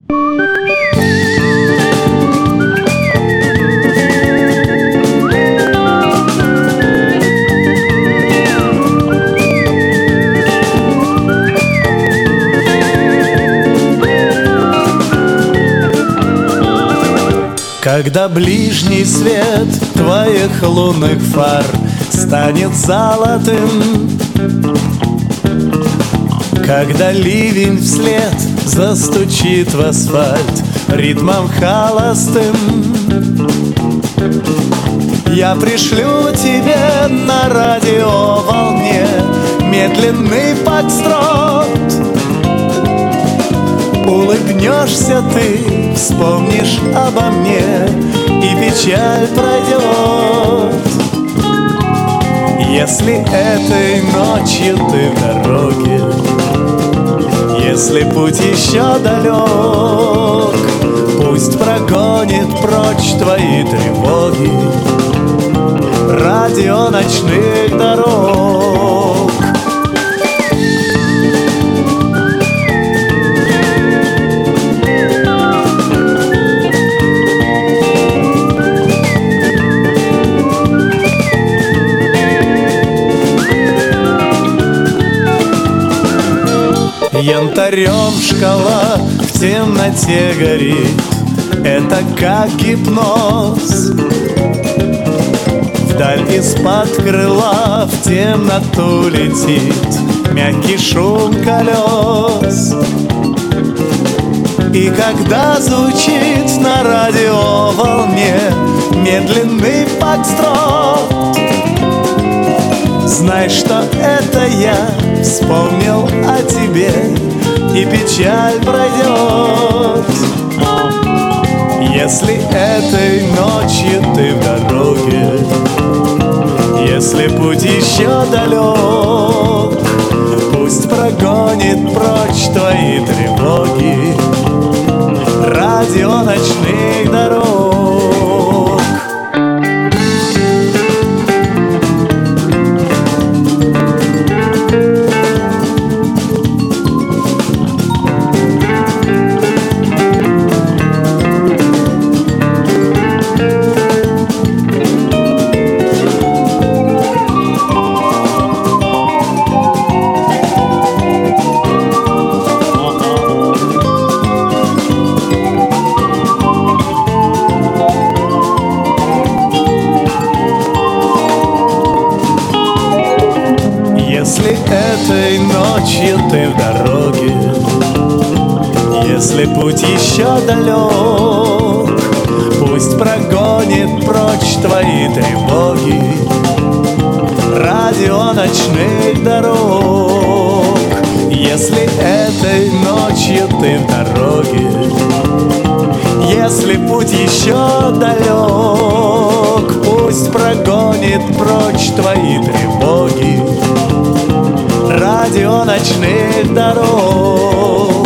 Когда ближний свет твоих лунных фар станет золотым, когда ливень вслед застучит в асфальт ритмом холостым, я пришлю тебе на радиоволне медленный фокстрот. Улыбнешься ты, вспомнишь обо мне, и печаль пройдет. Если этой ночью ты в дороге, если путь еще далек, пусть прогонит прочь твои тревоги радио ночных дорог. Янтарем шкала в темноте горит, это как гипноз. Вдаль из-под крыла в темноту летит мягкий шум колес. И когда звучит на радиоволне медленный фокстрот, знай, что это я вспомнил о тебе, и печаль пройдет. Если этой ночью ты в дороге, если путь еще далек, пусть прогонит прочь твои тревоги радио ночных дорог. Если этой ночью ты в дороге, если путь еще далек, пусть прогонит прочь твои тревоги радио ночных дорог. Если этой ночью ты в дороге, если путь еще далек, пусть прогонит прочь твои тревоги радио ночных дорог.